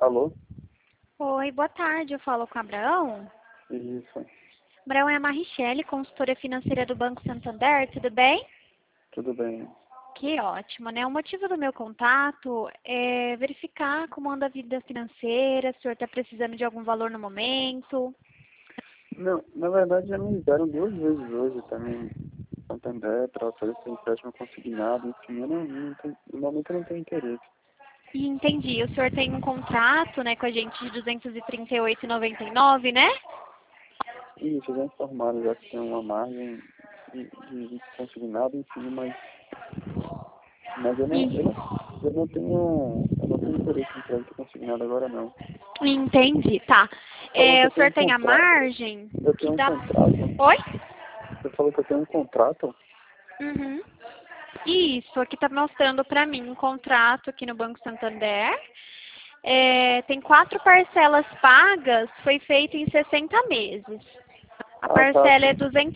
Alô? Oi, boa tarde. Eu falo com o Abraão. Isso, Abraão é a Marichele, consultora financeira do Banco Santander. Tudo bem? tudo bem. Que ótimo, né? O motivo do meu contato é verificar como anda a vida financeira, se o senhor está precisando de algum valor no momento. Não, na verdade já me ligaram 2 vezes hoje também, Santander, para oferecer empréstimo consignado, enfim, eu não tenho, no momento eu não tenho interesse. E entendi, o senhor tem um contrato, né, com a gente de R$ 238,99, né? Isso, já informaram, já que tem uma margem de consignado, enfim, mas E- eu não tenho interesse em crédito consignado agora não. Entendi, tá. Falou que eu O tenho senhor um tem a contrato, margem eu que tenho um dá... contrato, Oi? você falou que eu tenho um contrato, Uhum. Isso, aqui está mostrando para mim um contrato aqui no Banco Santander. Tem 4 parcelas pagas, foi feito em 60 meses. A ah tá, parcela é R$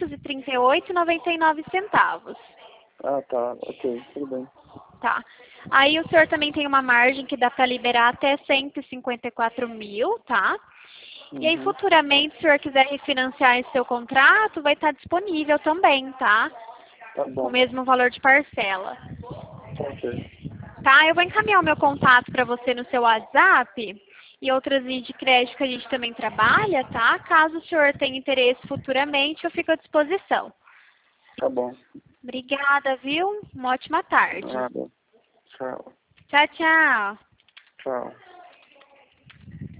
238,99. ok, tudo bem. Tá. Aí o senhor também tem uma margem que dá para liberar até 154 mil, tá? E aí, Uhum, futuramente, se o senhor quiser refinanciar esse seu contrato, vai estar disponível também, tá? tá Com o bom, mesmo valor de parcela. ok. Tá? Eu vou encaminhar o meu contato para você no seu WhatsApp e outras linhas de crédito que a gente também trabalha, tá? Caso o senhor tenha interesse futuramente, eu fico à disposição. Tá bom. Obrigada, viu? Uma ótima tarde. Nada. Tchau. Tchau, tchau. Tchau.